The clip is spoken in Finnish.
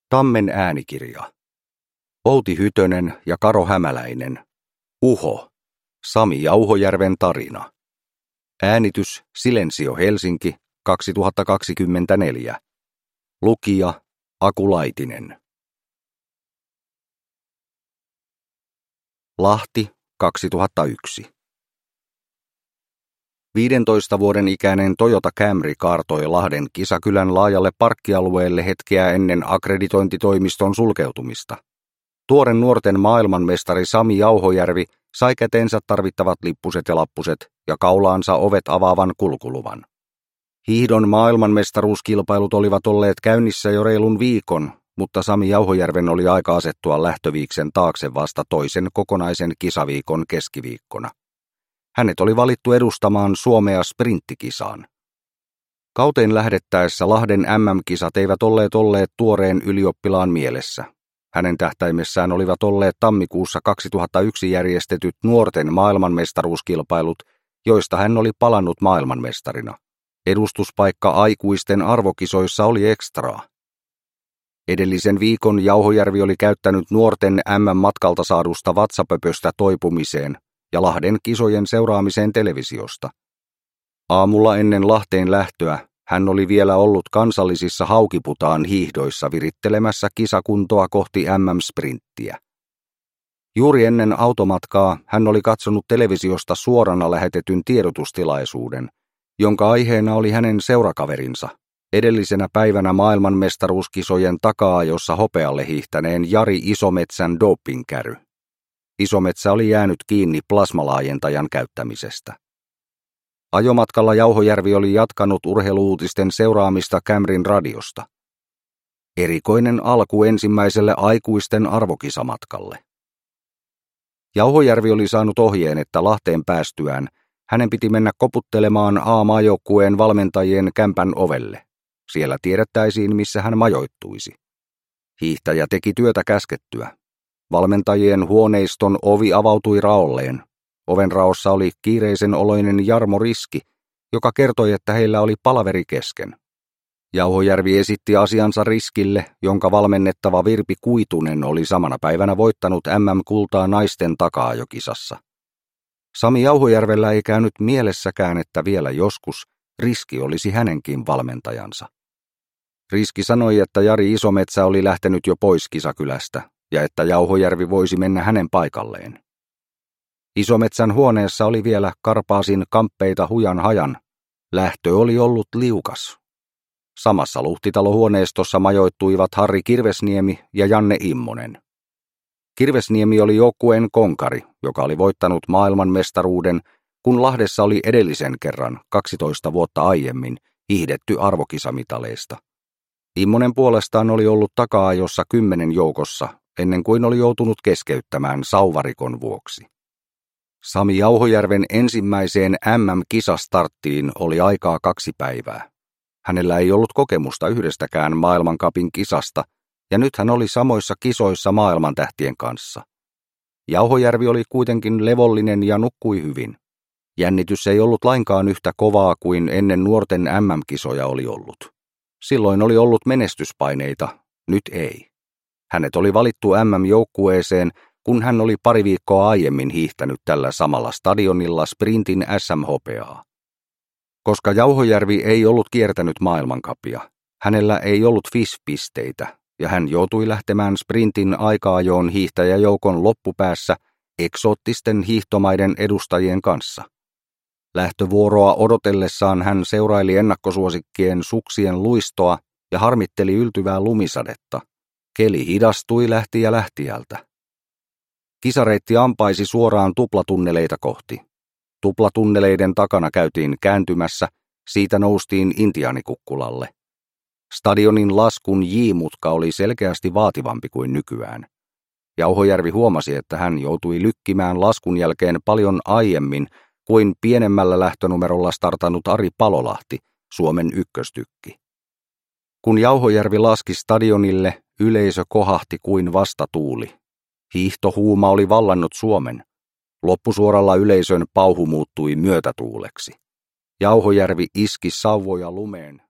Tammen äänikirja. Outi Hytönen ja Karo Hämäläinen. Uho. Sami Jauhojärven tarina. Äänitys Silensio Helsinki 2024. Lukija Aku Laitinen. Lahti 2001. 15 vuoden ikäinen Toyota Camry kaartoi Lahden Kisakylän laajalle parkkialueelle hetkeä ennen akkreditointitoimiston sulkeutumista. Tuore nuorten maailmanmestari Sami Jauhojärvi sai käteensä tarvittavat lippuset ja lappuset ja kaulaansa ovet avaavan kulkuluvan. Hiihdon maailmanmestaruuskilpailut olivat olleet käynnissä jo reilun viikon, mutta Sami Jauhojärven oli aika asettua lähtöviiksen taakse vasta toisen kokonaisen kisaviikon keskiviikkona. Hänet oli valittu edustamaan Suomea sprinttikisaan. Kauteen lähdettäessä Lahden MM-kisat eivät olleet tuoreen ylioppilaan mielessä. Hänen tähtäimessään olivat olleet tammikuussa 2001 järjestetyt nuorten maailmanmestaruuskilpailut, joista hän oli palannut maailmanmestarina. Edustuspaikka aikuisten arvokisoissa oli ekstraa. Edellisen viikon Jauhojärvi oli käyttänyt nuorten MM-matkalta saadusta vatsapöpöstä toipumiseen ja Lahden kisojen seuraamiseen televisiosta. Aamulla ennen Lahteen lähtöä hän oli vielä ollut kansallisissa Haukiputaan hiihdoissa virittelemässä kisakuntoa kohti MM-sprinttiä. Juuri ennen automatkaa hän oli katsonut televisiosta suorana lähetetyn tiedotustilaisuuden, jonka aiheena oli hänen seurakaverinsa, edellisenä päivänä maailmanmestaruuskisojen taka-ajossa hopealle hiihtäneen Jari Isometsän dopingkäry. Isometsä oli jäänyt kiinni plasmalaajentajan käyttämisestä. Ajomatkalla Jauhojärvi oli jatkanut urheiluutisten seuraamista Camryn radiosta. Erikoinen alku ensimmäiselle aikuisten arvokisamatkalle. Jauhojärvi oli saanut ohjeen, että Lahteen päästyään hänen piti mennä koputtelemaan A-maajoukkueen valmentajien kämpän ovelle. Siellä tiedettäisiin, missä hän majoittuisi. Hiihtäjä teki työtä käskettyä. Valmentajien huoneiston ovi avautui raolleen. Oven raossa oli kiireisen oloinen Jarmo Riski, joka kertoi, että heillä oli palaveri kesken. Jauhojärvi esitti asiansa Riskille, jonka valmennettava Virpi Kuitunen oli samana päivänä voittanut MM-kultaa naisten taka-ajokisassa. Sami Jauhojärvellä ei käynyt mielessäkään, että vielä joskus Riski olisi hänenkin valmentajansa. Riski sanoi, että Jari Isometsä oli lähtenyt jo pois Kisakylästä ja että Jauhojärvi voisi mennä hänen paikalleen. Isometsän huoneessa oli vielä Karpaasin kamppeita hujan hajan. Lähtö oli ollut liukas. Samassa luhtitalohuoneistossa majoittuivat Harri Kirvesniemi ja Janne Immonen. Kirvesniemi oli joukkueen konkari, joka oli voittanut maailmanmestaruuden, kun Lahdessa oli edellisen kerran 12 vuotta aiemmin hiihdetty arvokisamitaleista. Immonen puolestaan oli ollut taka-ajossa 10 joukossa, ennen kuin oli joutunut keskeyttämään sauvarikon vuoksi. Sami Jauhojärven ensimmäiseen MM-kisastarttiin oli aikaa 2 päivää. Hänellä ei ollut kokemusta yhdestäkään maailmancupin kisasta, ja nyt hän oli samoissa kisoissa maailmantähtien kanssa. Jauhojärvi oli kuitenkin levollinen ja nukkui hyvin. Jännitys ei ollut lainkaan yhtä kovaa kuin ennen nuorten MM-kisoja oli ollut. Silloin oli ollut menestyspaineita, nyt ei. Hänet oli valittu MM-joukkueeseen, kun hän oli pari viikkoa aiemmin hiihtänyt tällä samalla stadionilla sprintin SM-hopeaa. Koska Jauhojärvi ei ollut kiertänyt maailmancupia, hänellä ei ollut FIS-pisteitä, ja hän joutui lähtemään sprintin aika-ajoon hiihtäjäjoukon loppupäässä eksoottisten hiihtomaiden edustajien kanssa. Lähtövuoroa odotellessaan hän seuraili ennakkosuosikkien suksien luistoa ja harmitteli yltyvää lumisadetta. Keli hidastui lähtijältä. Kisareitti ampaisi suoraan tuplatunneleita kohti. Tuplatunneleiden takana käytiin kääntymässä, siitä noustiin Intiaanikukkulalle. Stadionin laskun J-mutka oli selkeästi vaativampi kuin nykyään. Jauhojärvi huomasi, että hän joutui lykkimään laskun jälkeen paljon aiemmin kuin pienemmällä lähtönumerolla startannut Ari Palolahti, Suomen ykköstykki. Kun Jauhojärvi laski stadionille, yleisö kohahti kuin vastatuuli. Hiihtohuuma oli vallannut Suomen. Loppusuoralla yleisön pauhu muuttui myötätuuleksi. Jauhojärvi iski sauvoja lumeen